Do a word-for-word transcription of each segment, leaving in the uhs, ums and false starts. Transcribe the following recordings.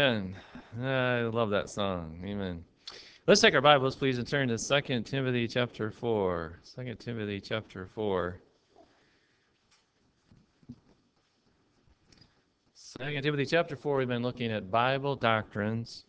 Amen. I love that song. Amen. Let's take our Bibles, please, and turn to Second Timothy chapter four. Second Timothy chapter four. Second Timothy chapter four, we've been looking at Bible doctrines.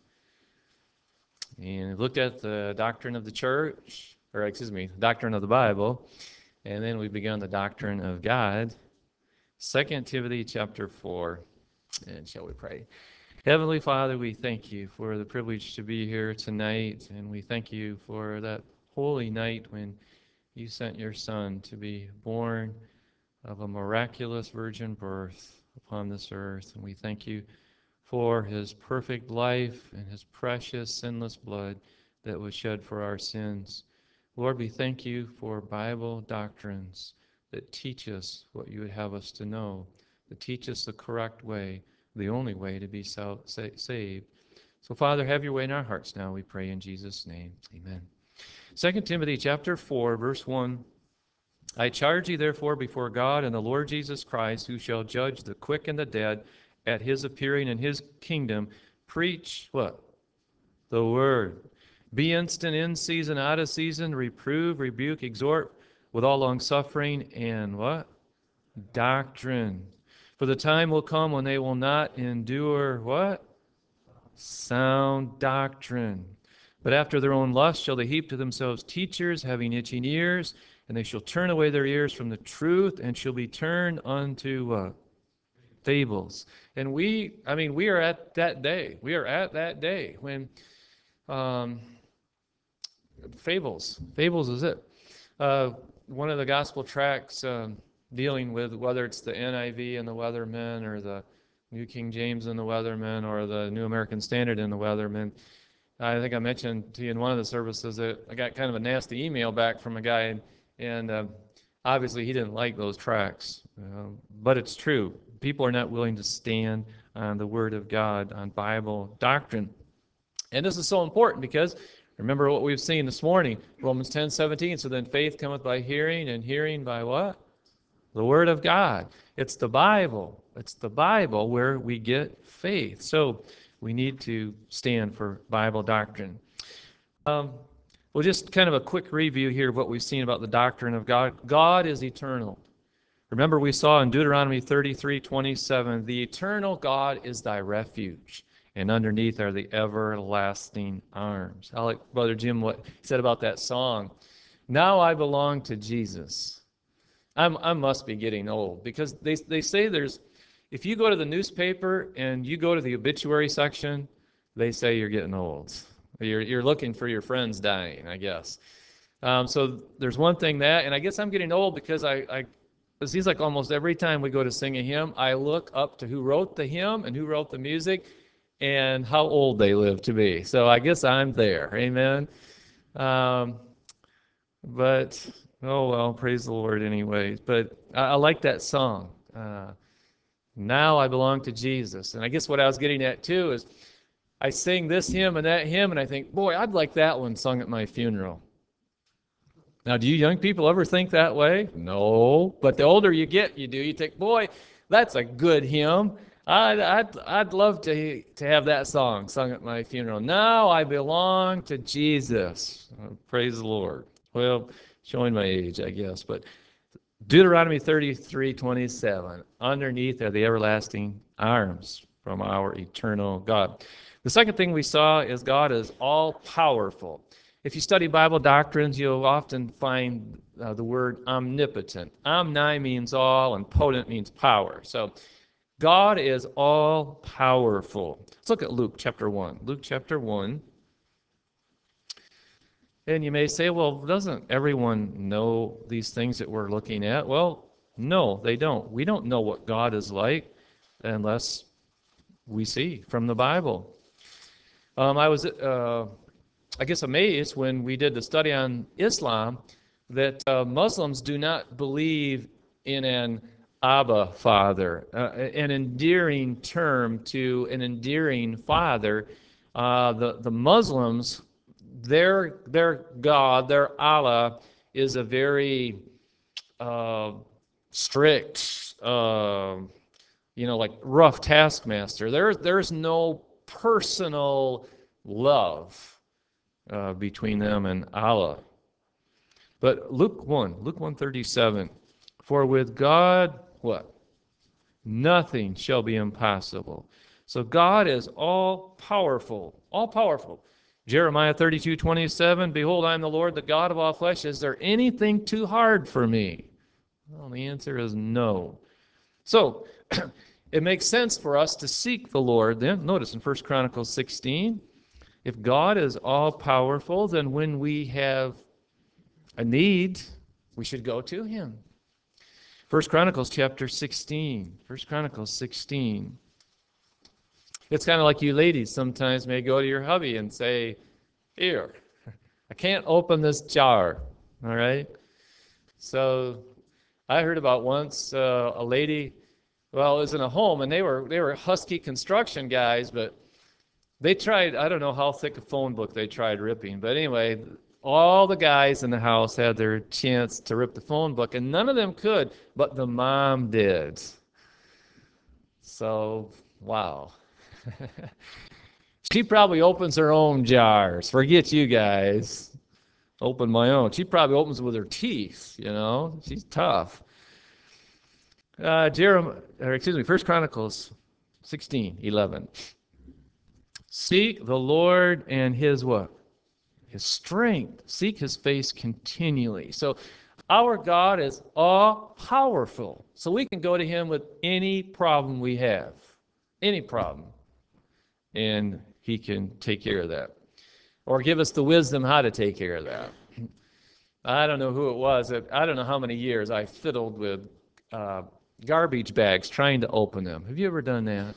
And we've looked at the doctrine of the church, or excuse me, doctrine of the Bible. And then we've begun the doctrine of God. Second Timothy chapter four. And shall we pray? Heavenly Father, we thank you for the privilege to be here tonight, and we thank you for that holy night when you sent your Son to be born of a miraculous virgin birth upon this earth. And we thank you for his perfect life and his precious sinless blood that was shed for our sins. Lord, we thank you for Bible doctrines that teach us what you would have us to know, that teach us the correct way, the only way to be saved. So, Father, have your way in our hearts now, we pray in Jesus' name. Amen. Second Timothy chapter four, verse one. I charge you therefore before God and the Lord Jesus Christ, who shall judge the quick and the dead at his appearing in his kingdom, preach what? The word. Be instant in season, out of season, reprove, rebuke, exhort with all long suffering and what? Doctrine. For the time will come when they will not endure what? Sound doctrine. But after their own lust shall they heap to themselves teachers having itching ears, and they shall turn away their ears from the truth and shall be turned unto what? Uh, fables. And we, I mean, we are at that day. We are at that day when um, fables. Fables is it. Uh, one of the gospel tracts um, dealing with whether it's the N I V and the Weathermen or the New King James and the Weathermen or the New American Standard and the Weathermen. I think I mentioned to you in one of the services that I got kind of a nasty email back from a guy, and, and uh, obviously he didn't like those tracts. Uh, but it's true. People are not willing to stand on the Word of God, on Bible doctrine. And this is so important because remember what we've seen this morning, Romans ten seventeen. So then faith cometh by hearing, and hearing by what? The Word of God. It's the Bible. It's the Bible where we get faith. So we need to stand for Bible doctrine. Um, well, just kind of a quick review here of what we've seen about the doctrine of God. God is eternal. Remember we saw in Deuteronomy thirty-three twenty-seven, the eternal God is thy refuge, and underneath are the everlasting arms. I like Brother Jim what he said about that song. Now I belong to Jesus. I'm, I must be getting old because they, they say there's, if you go to the newspaper and you go to the obituary section, they say you're getting old. You're, you're looking for your friends dying, I guess. Um, so there's one thing that, and I guess I'm getting old because I, I, it seems like almost every time we go to sing a hymn, I look up to who wrote the hymn and who wrote the music and how old they live to be. So I guess I'm there. Amen. Um, but oh well, praise the Lord anyways. But I, I like that song. Uh, now I belong to Jesus. And I guess what I was getting at too is I sing this hymn and that hymn, and I think, boy, I'd like that one sung at my funeral. Now, do you young people ever think that way? No. But the older you get, you do. You think, boy, that's a good hymn. I'd, I'd, I'd love to, to have that song sung at my funeral. Now I belong to Jesus. Oh, praise the Lord. Well, showing my age, I guess. But Deuteronomy thirty-three twenty-seven, underneath are the everlasting arms from our eternal God. The second thing we saw is God is all-powerful. If you study Bible doctrines, you'll often find uh, the word omnipotent. Omni means all, and potent means power. So God is all-powerful. Let's look at Luke chapter one. Luke chapter one. And you may say, well, doesn't everyone know these things that we're looking at? Well, no, they don't. We don't know what God is like unless we see from the Bible. Um, I was, uh, I guess, amazed when we did the study on Islam that uh, Muslims do not believe in an Abba Father, uh, an endearing term to an endearing father. Uh, the, the Muslims, their, their God, their Allah, is a very uh, strict, uh, you know, like rough taskmaster. There, there's no personal love uh, between them and Allah. But Luke one, Luke one thirty-seven, for with God, what? Nothing shall be impossible. So God is all powerful, all powerful. Jeremiah thirty-two twenty-seven, behold, I am the Lord, the God of all flesh. Is there anything too hard for me? Well, the answer is no. So it makes sense for us to seek the Lord then. Notice in First Chronicles sixteen, if God is all powerful, then when we have a need, we should go to him. First Chronicles chapter sixteen. First Chronicles sixteen. It's kind of like you ladies sometimes may go to your hubby and say, here, I can't open this jar, all right? So I heard about once uh, a lady, well, it was in a home, and they were they were husky construction guys, but they tried, I don't know how thick a phone book they tried ripping, but anyway, all the guys in the house had their chance to rip the phone book, and none of them could, but the mom did. So, wow. She probably opens her own jars. Forget you guys. Open my own. She probably opens with her teeth, you know. She's tough. Uh, Jeremiah, or excuse me, First Chronicles sixteen eleven. Seek the Lord and his what? His strength. Seek his face continually. So our God is all powerful. So we can go to him with any problem we have. Any problem. And he can take care of that. Or give us the wisdom how to take care of that. I don't know who it was. I don't know how many years I fiddled with uh, garbage bags trying to open them. Have you ever done that?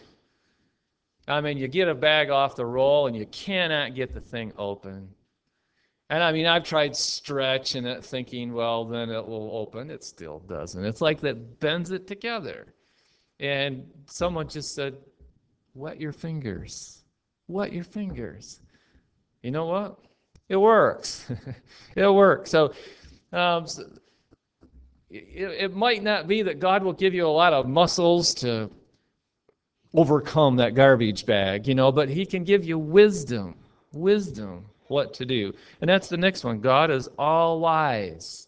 I mean, you get a bag off the roll and you cannot get the thing open. And I mean, I've tried stretching it thinking, well, then it will open. It still doesn't. It's like that bends it together. And someone just said, wet your fingers. Wet your fingers. You know what? It works. It works. So, um, so it, it might not be that God will give you a lot of muscles to overcome that garbage bag, you know, but he can give you wisdom, wisdom, what to do. And that's the next one. God is all wise.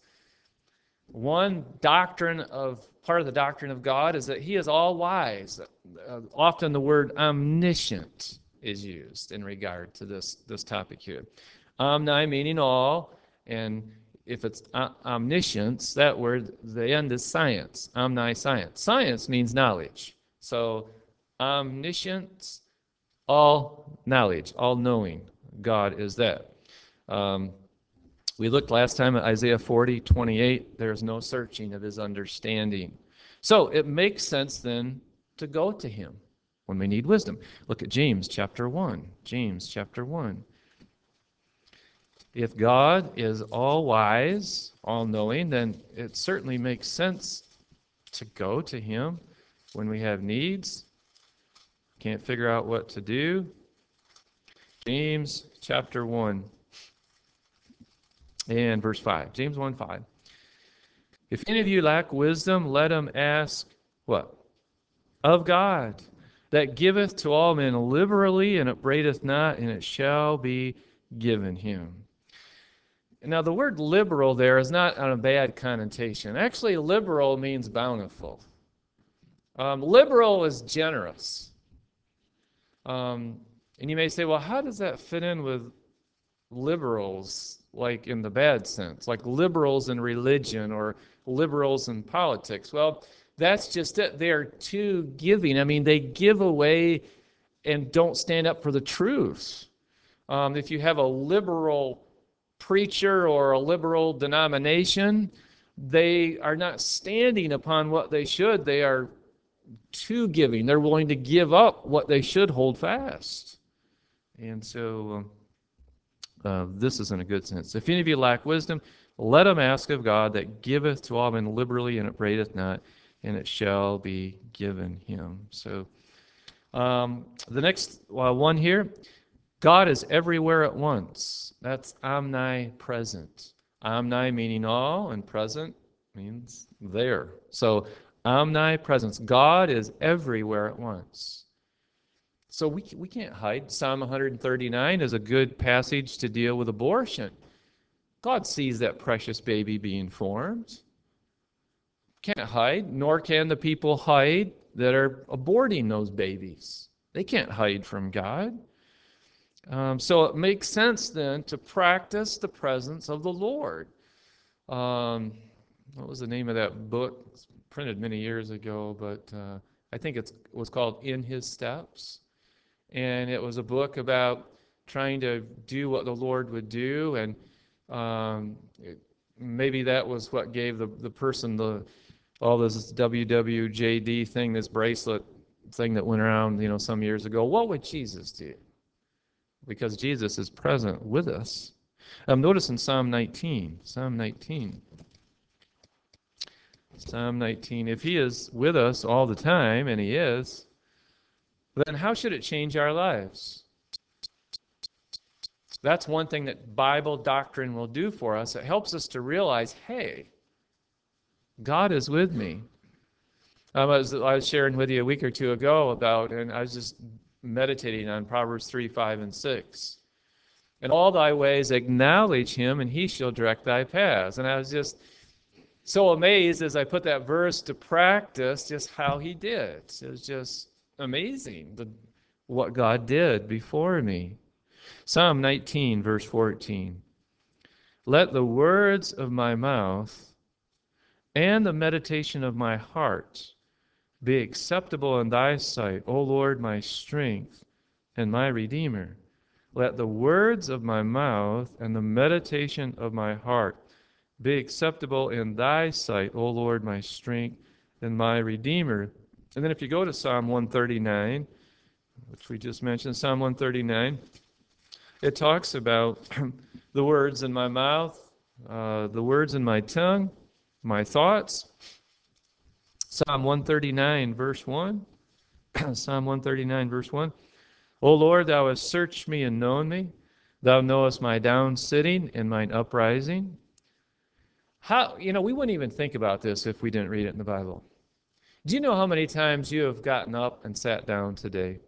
One doctrine of, part of the doctrine of God is that he is all wise. Uh, often the word omniscient is used in regard to this, this topic here. Omni meaning all, and if it's omniscience, that word, the end is science, omniscience. Science means knowledge. So omniscience, all knowledge, all knowing. God is that. Um, we looked last time at Isaiah forty twenty-eight. There's no searching of his understanding. So it makes sense then to go to him when we need wisdom. Look at James chapter one. James chapter one. If God is all wise, all knowing, then it certainly makes sense to go to him when we have needs, can't figure out what to do. James chapter one and verse five. James one five. If any of you lack wisdom, let him ask what? Of God, that giveth to all men liberally, and upbraideth not, and it shall be given him. Now, the word liberal there is not on a bad connotation. Actually, liberal means bountiful. Um, liberal is generous. Um, and you may say, well, how does that fit in with liberals, like in the bad sense, like liberals in religion or liberals in politics? Well, that's just it. They're too giving. I mean, they give away and don't stand up for the truth. Um, if you have a liberal preacher or a liberal denomination, they are not standing upon what they should. They are too giving. They're willing to give up what they should hold fast. And so uh, this is in a good sense. If any of you lack wisdom, let him ask of God that giveth to all men liberally, and upbraideth not, and it shall be given him. So um, the next uh, one here, God is everywhere at once. That's omnipresent. Omni meaning all, and present means there. So omnipresence. God is everywhere at once. So we, we can't hide. Psalm one thirty-nine is a good passage to deal with abortion. God sees that precious baby being formed. Can't hide, nor can the people hide that are aborting those babies. They can't hide from God. Um, so it makes sense then to practice the presence of the Lord. Um, what was the name of that book? It's printed many years ago, but uh, I think it's, it was called In His Steps. And it was a book about trying to do what the Lord would do. And um, it, maybe that was what gave the, the person the all this W W J D thing, this bracelet thing that went around, you know, some years ago. What would Jesus do? Because Jesus is present with us. Um, notice in Psalm nineteen, Psalm nineteen, Psalm nineteen, if He is with us all the time, and He is, then how should it change our lives? That's one thing that Bible doctrine will do for us. It helps us to realize, hey, God is with me. Um, I, was, I was sharing with you a week or two ago about, and I was just meditating on Proverbs three, five, and six. In all thy ways acknowledge Him, and He shall direct thy paths. And I was just so amazed as I put that verse to practice just how He did. It was just amazing the, what God did before me. Psalm nineteen, verse fourteen. Let the words of my mouth and the meditation of my heart be acceptable in thy sight, O Lord, my strength and my Redeemer. Let the words of my mouth and the meditation of my heart be acceptable in thy sight, O Lord, my strength and my Redeemer. And then if you go to Psalm one thirty-nine, which we just mentioned, Psalm one thirty-nine, it talks about the words in my mouth, uh, the words in my tongue, my thoughts. Psalm one thirty-nine, verse one. Psalm one thirty-nine, verse one. O Lord, thou hast searched me and known me. Thou knowest my down sitting and mine uprising. How, you know, we wouldn't even think about this if we didn't read it in the Bible. Do you know how many times you have gotten up and sat down today?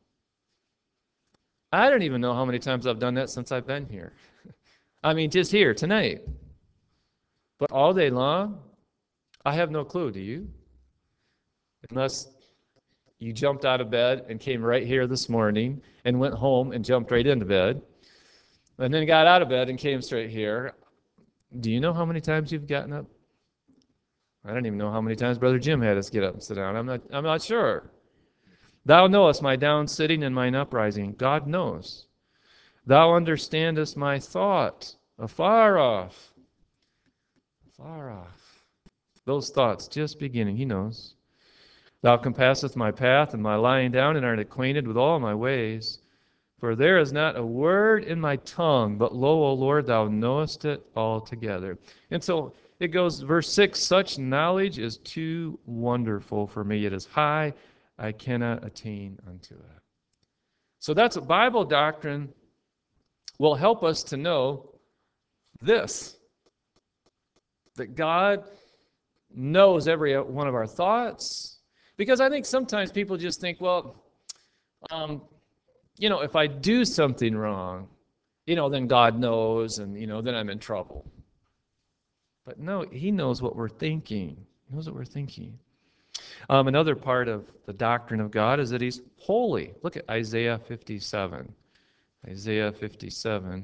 I don't even know how many times I've done that since I've been here. I mean, just here tonight. But all day long, I have no clue, do you? Unless you jumped out of bed and came right here this morning and went home and jumped right into bed and then got out of bed and came straight here. Do you know how many times you've gotten up? I don't even know how many times Brother Jim had us get up and sit down. I'm not, I'm not sure. Thou knowest my down sitting and mine uprising. God knows. Thou understandest my thought afar off. Far off. Those thoughts just beginning, He knows. Thou compassest my path and my lying down, and art acquainted with all my ways. For there is not a word in my tongue, but lo, O Lord, thou knowest it altogether. And so it goes, verse six, such knowledge is too wonderful for me. It is high, I cannot attain unto it. So that's a Bible doctrine will help us to know this, that God knows every one of our thoughts. Because I think sometimes people just think, well, um, you know, if I do something wrong, you know, then God knows, and, you know, then I'm in trouble. But no, He knows what we're thinking. He knows what we're thinking. Um, another part of the doctrine of God is that He's holy. Look at Isaiah fifty-seven. Isaiah fifty-seven.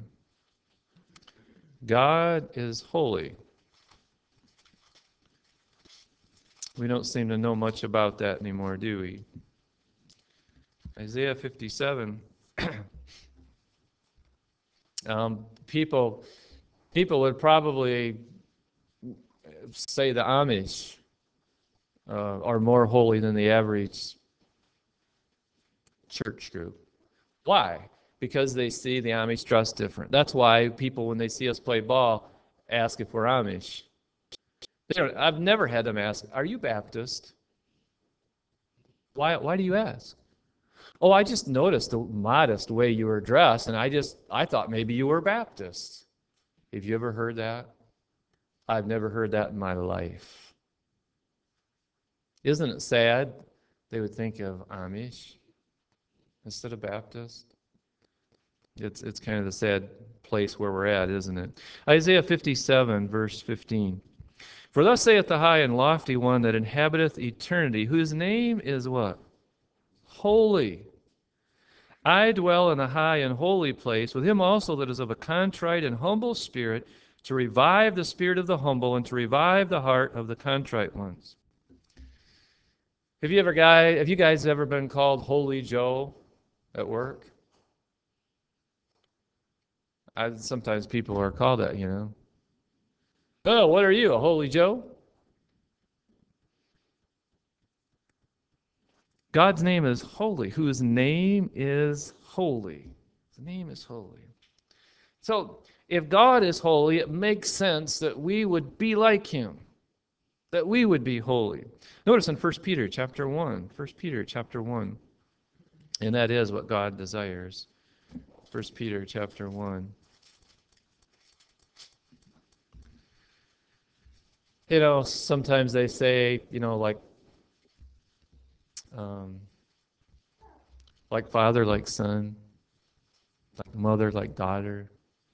God is holy. We don't seem to know much about that anymore, do we? Isaiah fifty-seven. um, people, people would probably say the Amish uh, are more holy than the average church group. Why? Because they see the Amish dress different. That's why people, when they see us play ball, ask if we're Amish. They don't, I've never had them ask, "Are you Baptist?" Why? Why do you ask? "Oh, I just noticed the modest way you were dressed, and I just I thought maybe you were Baptist." Have you ever heard that? I've never heard that in my life. Isn't it sad they would think of Amish? instead of Baptist? It's it's kind of the sad place where we're at, isn't it? Isaiah fifty-seven, verse fifteen. For thus saith the high and lofty one that inhabiteth eternity, whose name is what? Holy. I dwell in a high and holy place, with him also that is of a contrite and humble spirit, to revive the spirit of the humble and to revive the heart of the contrite ones. Have you ever guy have you guys ever been called Holy Joe at work? I, sometimes people are called that, you know. Oh, what are you, a Holy Joe? God's name is holy, whose name is holy. His name is holy. So, if God is holy, it makes sense that we would be like him, that we would be holy. Notice in First Peter chapter one, First Peter chapter one, and that is what God desires. First Peter chapter one. You know, sometimes they say, you know, like, um, like father, like son, like mother, like daughter.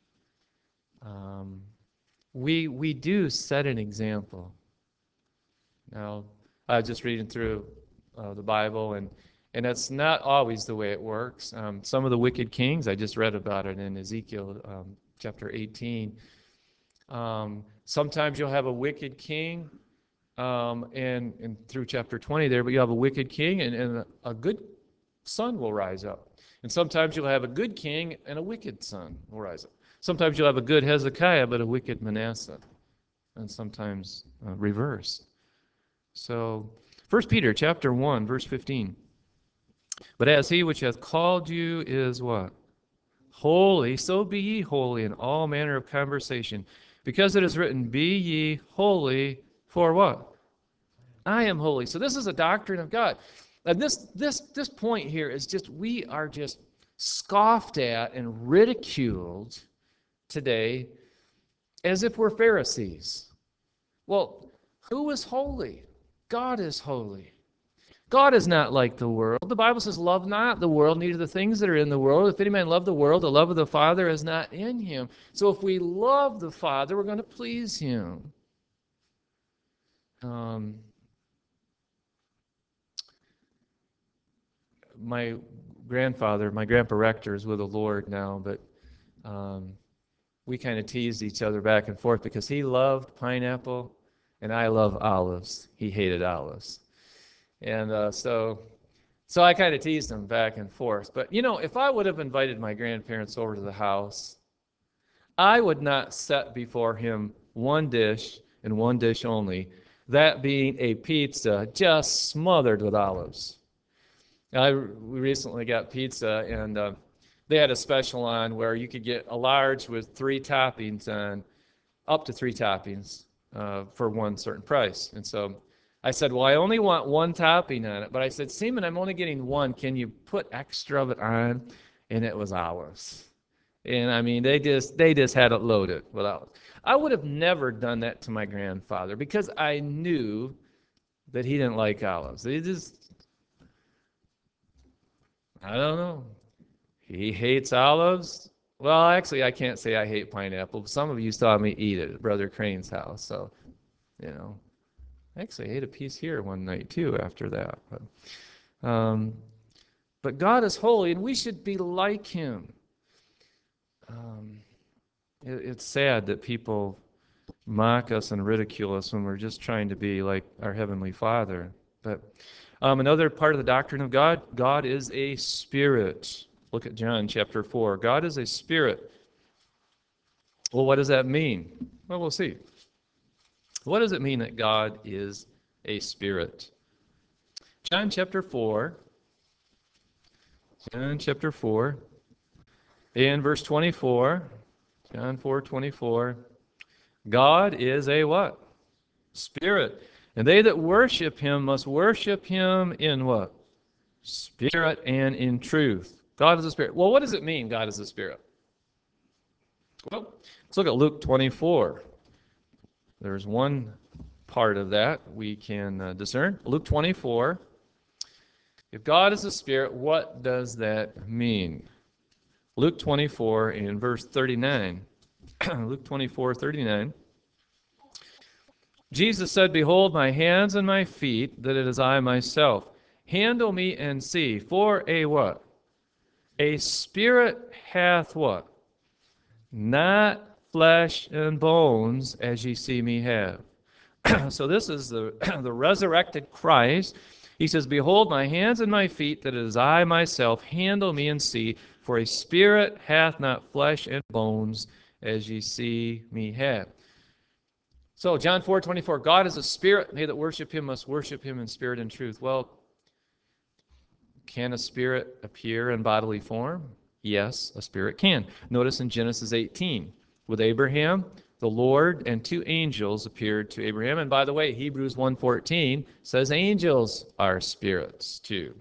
Um, we we do set an example. Now, I was just reading through uh, the Bible, and and that's not always the way it works. Um, some of the wicked kings, I just read about it in Ezekiel um, chapter eighteen. Um, sometimes you'll have a wicked king, um, and and through chapter twenty there, but you have a wicked king, and, and a good son will rise up. And sometimes you'll have a good king, and a wicked son will rise up. Sometimes you'll have a good Hezekiah, but a wicked Manasseh, and sometimes uh, reverse. So, First Peter chapter one, verse fifteen. But as he which hath called you is what? Holy, so be ye holy in all manner of conversation, because it is written, be ye holy, for what? I am holy. So this is a doctrine of God. And this this this point here is just we are just scoffed at and ridiculed today as if we're Pharisees. Well, who is holy? God is holy. God is not like the world. The Bible says, love not the world, neither the things that are in the world. If any man love the world, the love of the Father is not in him. So if we love the Father, we're going to please him. Um, my grandfather, my grandpa Rector is with the Lord now, but um, we kind of teased each other back and forth because he loved pineapple and I love olives. He hated olives. And uh, so so I kind of teased him back and forth. But, you know, if I would have invited my grandparents over to the house, I would not set before him one dish and one dish only, that being a pizza just smothered with olives. I we recently got pizza, and uh, they had a special on where you could get a large with three toppings on, up to three toppings uh, for one certain price. And so I said, well, I only want one topping on it. But I said, Seaman, I'm only getting one. Can you put extra of it on? And it was olives. And I mean, they just they just had it loaded with olives. I would have never done that to my grandfather because I knew that he didn't like olives. He just, I don't know. He hates olives. Well, actually, I can't say I hate pineapple. Some of you saw me eat it at Brother Crane's house, so you know. Actually, I ate a piece here one night too after that. But, um, but God is holy, and we should be like Him. Um, it, it's sad that people mock us and ridicule us when we're just trying to be like our Heavenly Father. But um, another part of the doctrine of God, God is a spirit. Look at John chapter four. God is a spirit. Well, what does that mean? Well, we'll see. What does it mean that God is a spirit? John chapter four. John chapter four. In verse twenty-four. John four twenty-four. God is a what? Spirit. And they that worship him must worship him in what? Spirit and in truth. God is a spirit. Well, what does it mean, God is a spirit? Well, let's look at Luke twenty-four. There's one part of that we can uh, discern. Luke twenty-four. If God is a spirit, what does that mean? Luke twenty-four and verse thirty-nine. Luke twenty-four, thirty-nine. Jesus said, Behold my hands and my feet, that it is I myself. Handle me and see. For a what? A spirit hath what? Not flesh and bones, as ye see me have. So this is the, the resurrected Christ. He says, Behold my hands and my feet, that it is I myself. Handle me and see. For a spirit hath not flesh and bones, as ye see me have. So John four twenty-four, God is a spirit. They that worship him must worship him in spirit and truth. Well, can a spirit appear in bodily form? Yes, a spirit can. Notice in Genesis eighteen, with Abraham, the Lord and two angels appeared to Abraham. And by the way, Hebrews one fourteen says angels are spirits too.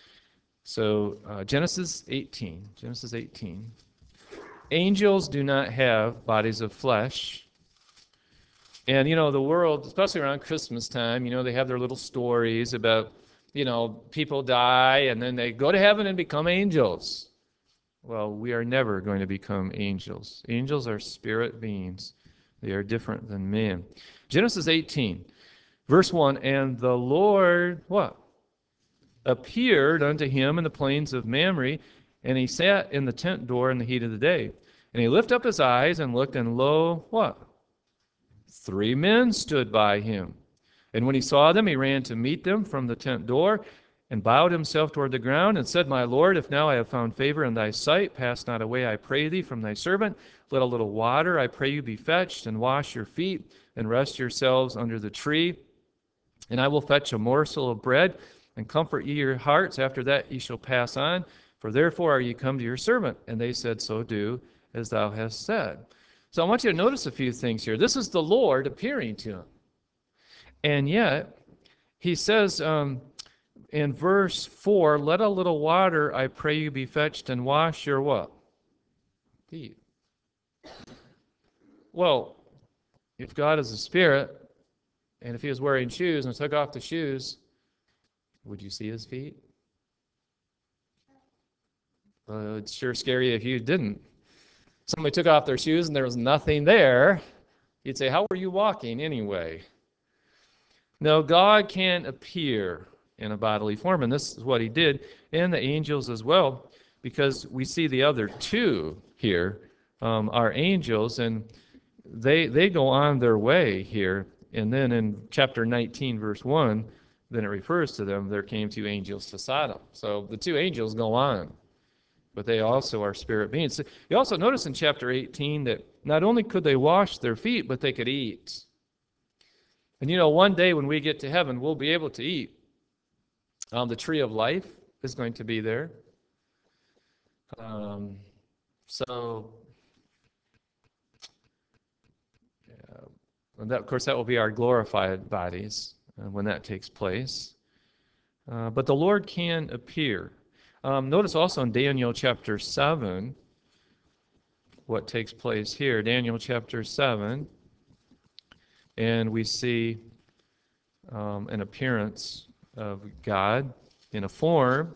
So uh, Genesis eighteen, Genesis eighteen. Angels do not have bodies of flesh. And, you know, the world, especially around Christmas time, you know, they have their little stories about, you know, people die and then they go to heaven and become angels. Well, we are never going to become angels. Angels are spirit beings. They are different than man. Genesis eighteen, verse one, and the Lord, what? Appeared unto him in the plains of Mamre, and he sat in the tent door in the heat of the day. And he lifted up his eyes and looked, and lo, what? Three men stood by him. And when he saw them, he ran to meet them from the tent door and bowed himself toward the ground and said, My Lord, if now I have found favor in thy sight, pass not away, I pray thee, from thy servant. Let a little water, I pray you, be fetched, and wash your feet, and rest yourselves under the tree. And I will fetch a morsel of bread, and comfort ye your hearts. After that ye shall pass on. For therefore are ye come to your servant. And they said, So do as thou hast said. So I want you to notice a few things here. This is the Lord appearing to him. And yet, he says um, in verse four, Let a little water, I pray you, be fetched, and wash your what? Feet. Well, if God is a spirit, and if he was wearing shoes and took off the shoes, would you see his feet? Uh, it's sure scary if you didn't. Somebody took off their shoes and there was nothing there. You'd say, how were you walking anyway? No, God can appear in a bodily form, and this is what he did, and the angels as well, because we see the other two here um, are angels, and they they go on their way here. And then in chapter nineteen, verse one, then it refers to them, there came two angels to Sodom. So the two angels go on, but they also are spirit beings. You also notice in chapter eighteen that not only could they wash their feet, but they could eat. And you know, one day when we get to heaven, we'll be able to eat. Um, the tree of life is going to be there. Um, so, yeah, and that, of course, that will be our glorified bodies uh, when that takes place. Uh, but the Lord can appear. Um, notice also in Daniel chapter seven what takes place here. Daniel chapter seven, and we see um, an appearance of God in a form.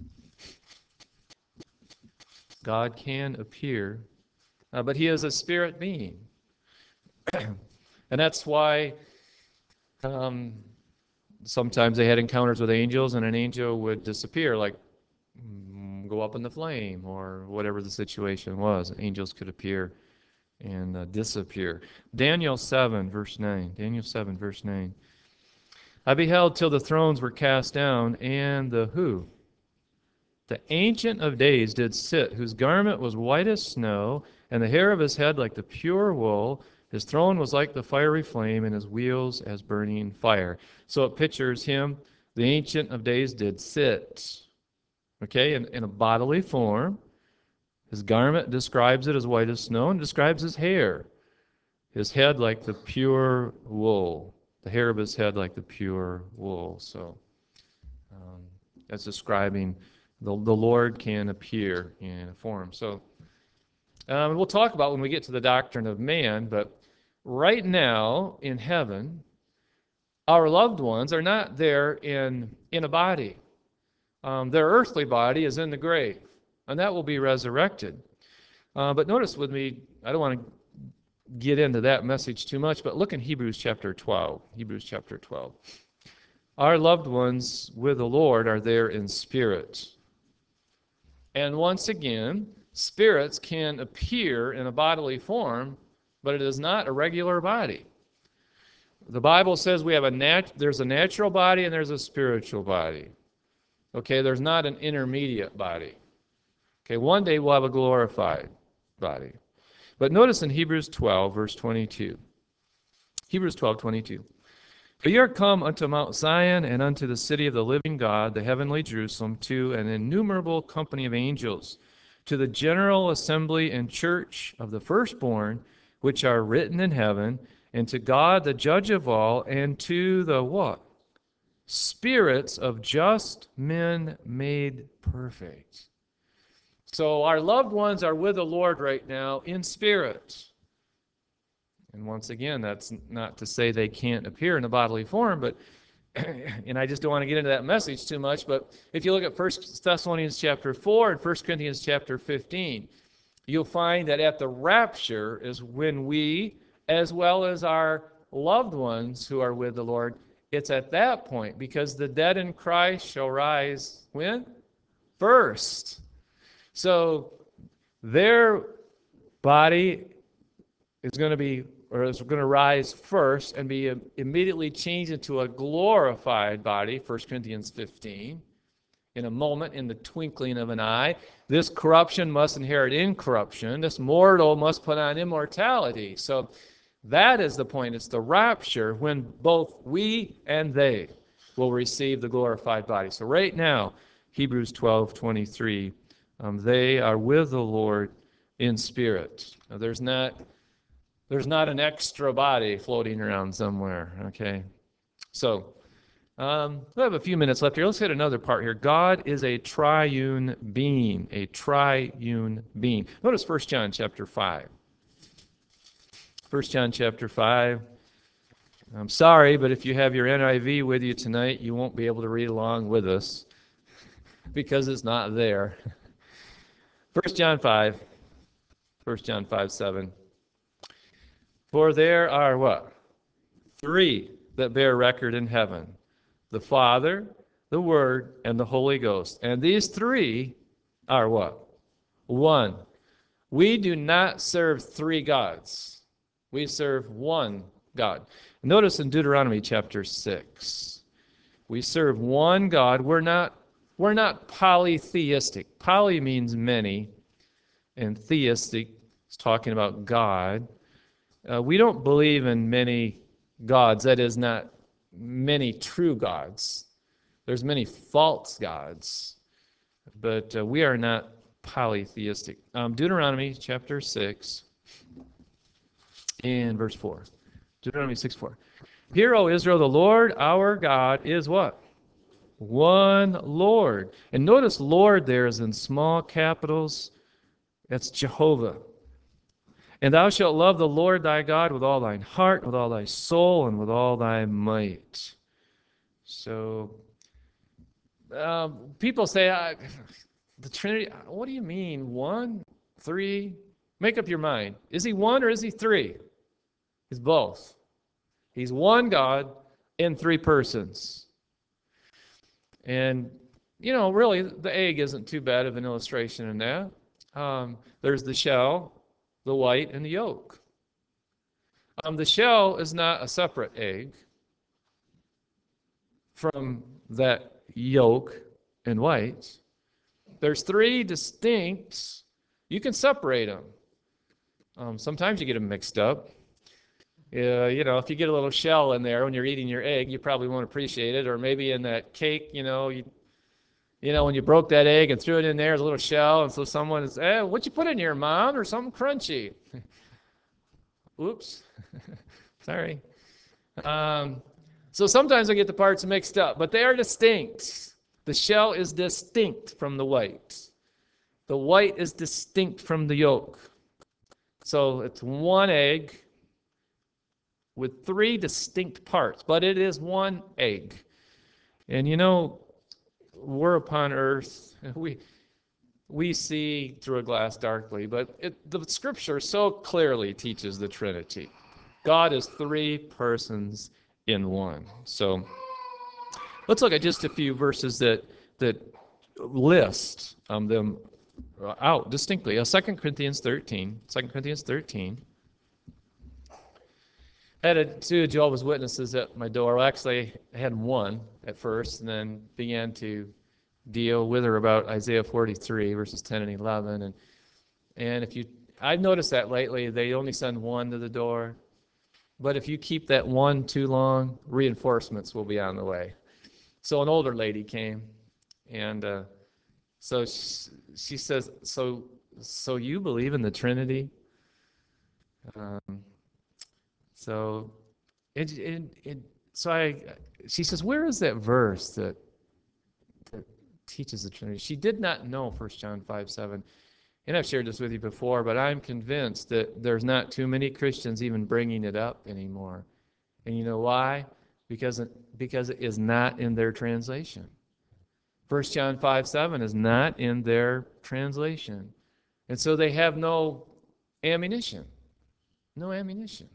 God can appear, uh, but he is a spirit being. And that's why um, sometimes they had encounters with angels and an angel would disappear, like mm, go up in the flame or whatever the situation was. Angels could appear and uh, disappear. Daniel seven, verse nine. Daniel seven, verse nine. I beheld till the thrones were cast down, and the who? The Ancient of Days did sit, whose garment was white as snow, and the hair of his head like the pure wool. His throne was like the fiery flame, and his wheels as burning fire. So it pictures him. The Ancient of Days did sit, okay, in, in a bodily form. His garment describes it as white as snow, and describes his hair. His head like the pure wool. The hair of his head like the pure wool. So um, that's describing the, the Lord can appear in a form. So um, we'll talk about when we get to the doctrine of man, but right now in heaven, our loved ones are not there in, in a body. Um, their earthly body is in the grave, and that will be resurrected. Uh, but notice with me, I don't want to get into that message too much, but look in Hebrews chapter twelve. Hebrews chapter twelve. Our loved ones with the Lord are there in spirit. And once again, spirits can appear in a bodily form, but it is not a regular body. The Bible says we have a nat- there's a natural body and there's a spiritual body. Okay, there's not an intermediate body. Okay, one day we'll have a glorified body. But notice in Hebrews twelve, verse twenty-two. Hebrews twelve, twenty-two. But ye are come unto Mount Zion, and unto the city of the living God, the heavenly Jerusalem, to an innumerable company of angels, to the general assembly and church of the firstborn, which are written in heaven, and to God the judge of all, and to the what? Spirits of just men made perfect. So our loved ones are with the Lord right now in spirit. And once again, that's not to say they can't appear in a bodily form, but and I just don't want to get into that message too much, but if you look at First Thessalonians chapter four and First Corinthians chapter fifteen, you'll find that at the rapture is when we, as well as our loved ones who are with the Lord, it's at that point, because the dead in Christ shall rise when? First. So their body is going to be, or is going to rise first and be immediately changed into a glorified body, First Corinthians fifteen, in a moment, in the twinkling of an eye. This corruption must inherit incorruption. This mortal must put on immortality. So that is the point. It's the rapture when both we and they will receive the glorified body. So right now, Hebrews twelve twenty-three, um, they are with the Lord in spirit. Now, there's not there's not an extra body floating around somewhere. Okay, so um, we have a few minutes left here. Let's hit another part here. God is a triune being, a triune being. Notice First John chapter five. First John chapter five. I'm sorry, but if you have your N I V with you tonight, you won't be able to read along with us because it's not there. First John five. First John five, seven. For there are what? Three that bear record in heaven: the Father, the Word, and the Holy Ghost. And these three are what? One. We do not serve three gods. We serve one God. Notice in Deuteronomy chapter six, we serve one God. We're not, we're not polytheistic. Poly means many, and theistic is talking about God. Uh, we don't believe in many gods. That is, not many true gods. There's many false gods, but uh, we are not polytheistic. Um, Deuteronomy chapter six and verse four. Deuteronomy six, four. Hear, O Israel, the Lord our God is what? One Lord. And notice Lord there is in small capitals. That's Jehovah. And thou shalt love the Lord thy God with all thine heart, with all thy soul, and with all thy might. So, um, people say, uh, the Trinity, what do you mean? One, three? Make up your mind. Is he one or is he three? He's both. He's one God in three persons. And, you know, really, the egg isn't too bad of an illustration in that. Um, there's the shell, the white, and the yolk. Um, the shell is not a separate egg from that yolk and white. There's three distinct, you can separate them. Um, sometimes you get them mixed up. Uh, you know, if you get a little shell in there when you're eating your egg, you probably won't appreciate it. Or maybe in that cake, you know, you, you know, when you broke that egg and threw it in there, there's a little shell, and so someone is, eh, what'd you put in here, Mom? Or something crunchy? Oops. Sorry. Um, so sometimes I get the parts mixed up, but they are distinct. The shell is distinct from the white. The white is distinct from the yolk. So it's one egg with three distinct parts, but it is one egg. And you know, we're upon earth. We we see through a glass darkly, but it, the Scripture so clearly teaches the Trinity. God is three persons in one. So let's look at just a few verses that that list um, them out distinctly. Uh, Second Corinthians thirteen. Second Corinthians thirteen. I had two Jehovah's Witnesses at my door. Well, actually, I had one at first, and then began to deal with her about Isaiah forty-three, verses ten and eleven. And and if you, I've noticed that lately, they only send one to the door. But if you keep that one too long, reinforcements will be on the way. So an older lady came, and uh, so she, she says, "So, so you believe in the Trinity?" Um, so, it, it, it, so I, she says, "Where is that verse that that teaches the Trinity?" She did not know First John five seven. And I've shared this with you before, but I'm convinced that there's not too many Christians even bringing it up anymore. And you know why? Because it, because it is not in their translation. First John five seven is not in their translation. And so they have no ammunition. No ammunition.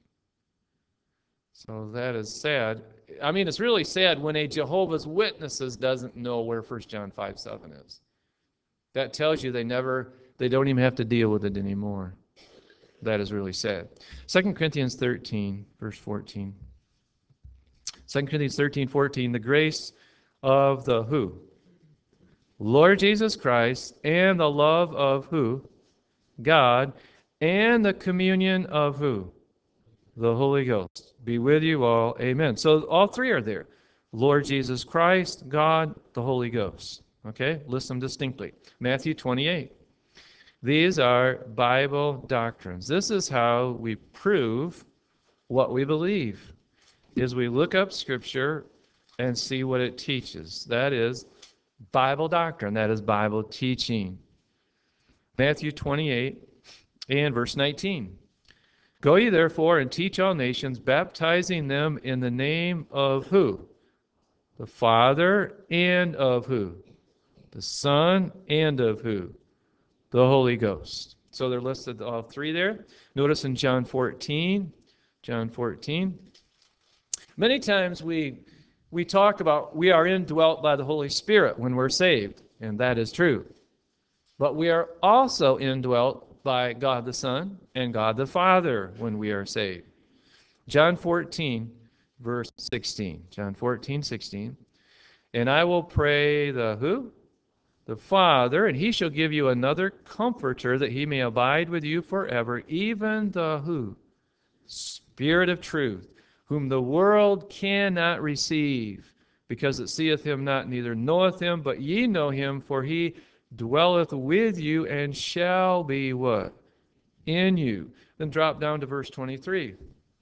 So that is sad. I mean, it's really sad when a Jehovah's Witnesses doesn't know where First John five seven is. That tells you they never, they don't even have to deal with it anymore. That is really sad. Second Corinthians thirteen, verse fourteen. Second Corinthians thirteen, fourteen. The grace of the who? Lord Jesus Christ, and the love of who? God, and the communion of who? The Holy Ghost. Be with you all. Amen. So all three are there. Lord Jesus Christ, God, the Holy Ghost. Okay? List them distinctly. Matthew twenty-eight. These are Bible doctrines. This is how we prove what we believe, is we look up Scripture and see what it teaches. That is Bible doctrine. That is Bible teaching. Matthew twenty-eight and verse nineteen. Go ye therefore and teach all nations, baptizing them in the name of who? The Father, and of who? The Son, and of who? The Holy Ghost. So they're listed all three there. Notice in John fourteen, John fourteen. Many times we we talk about we are indwelt by the Holy Spirit when we're saved, and that is true. But we are also indwelt by God the Son and God the Father when we are saved. John fourteen, verse sixteen. John fourteen, sixteen. And I will pray the who? The Father, and he shall give you another comforter that he may abide with you forever, even the who? Spirit of truth, whom the world cannot receive, because it seeth him not, neither knoweth him, but ye know him, for he dwelleth with you and shall be what? In you. Then drop down to verse twenty-three.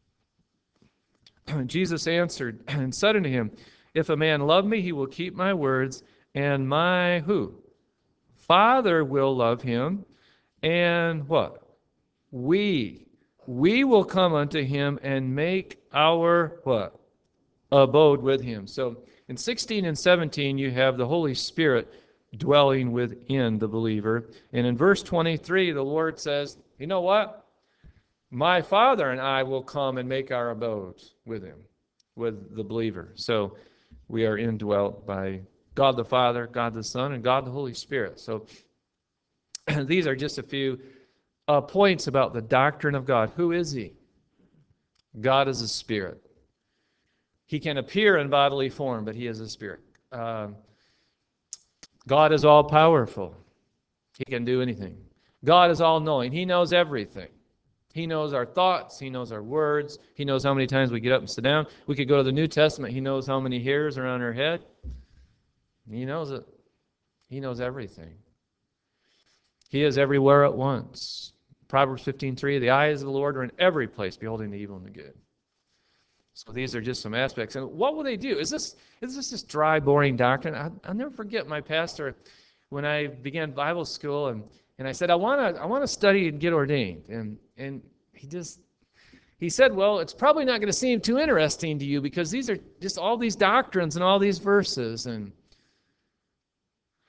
Jesus answered and said unto him, If a man love me, he will keep my words, and my who? Father will love him, and what? We. We will come unto him and make our what? Abode with him. So in sixteen and seventeen, you have the Holy Spirit dwelling within the believer. And in verse twenty-three, the Lord says, you know what? My Father and I will come and make our abode with him, with the believer. So we are indwelt by God the Father, God the Son, and God the Holy Spirit. So these are just a few uh, points about the doctrine of God. Who is he? God is a spirit. He can appear in bodily form, but he is a spirit. Uh, God is all-powerful. He can do anything. God is all-knowing. He knows everything. He knows our thoughts. He knows our words. He knows how many times we get up and sit down. We could go to the New Testament. He knows how many hairs are on our head. He knows it. He knows everything. He is everywhere at once. Proverbs fifteen three, the eyes of the Lord are in every place, beholding the evil and the good. So these are just some aspects. And what will they do? Is this is this just dry, boring doctrine? I, I'll never forget my pastor when I began Bible school, and, and I said, I want to I want to study and get ordained. And and he just he said, well, it's probably not going to seem too interesting to you because these are just all these doctrines and all these verses. And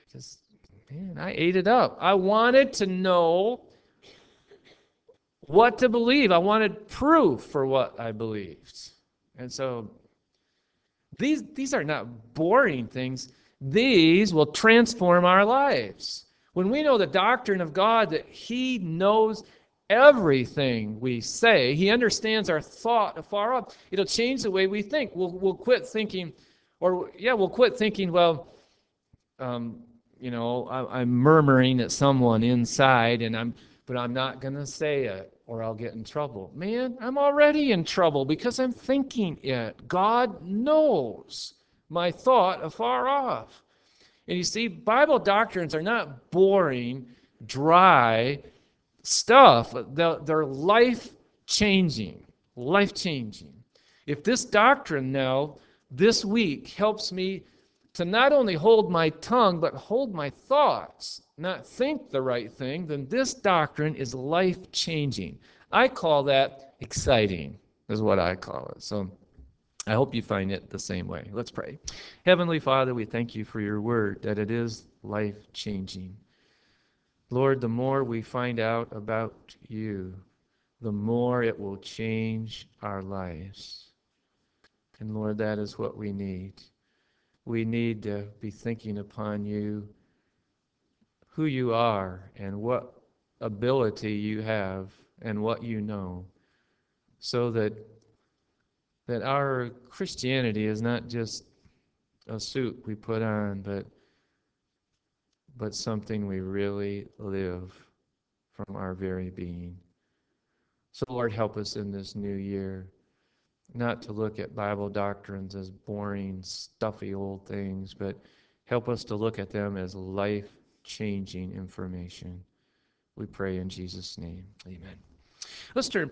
just, man, I ate it up. I wanted to know what to believe. I wanted proof for what I believed. And so these, these are not boring things. These will transform our lives. When we know the doctrine of God, that He knows everything we say, He understands our thought afar off, it'll change the way we think. We'll, we'll quit thinking, or yeah, we'll quit thinking, well, um, you know, I, I'm murmuring at someone inside, and I'm, but I'm not going to say it, or I'll get in trouble. Man, I'm already in trouble because I'm thinking it. God knows my thought afar off. And you see, Bible doctrines are not boring, dry stuff. They're, they're life-changing, life-changing. If this doctrine now, this week, helps me to not only hold my tongue, but hold my thoughts, not think the right thing, then this doctrine is life-changing. I call that exciting, is what I call it. So I hope you find it the same way. Let's pray. Heavenly Father, we thank you for your word, that it is life-changing. Lord, the more we find out about you, the more it will change our lives. And Lord, that is what we need. We need to be thinking upon you, who you are, and what ability you have, and what you know, so that that our Christianity is not just a suit we put on, but but something we really live from our very being. So Lord, help us in this new year not to look at Bible doctrines as boring, stuffy old things, but help us to look at them as life-changing information. We pray in Jesus' name. Amen. Let's turn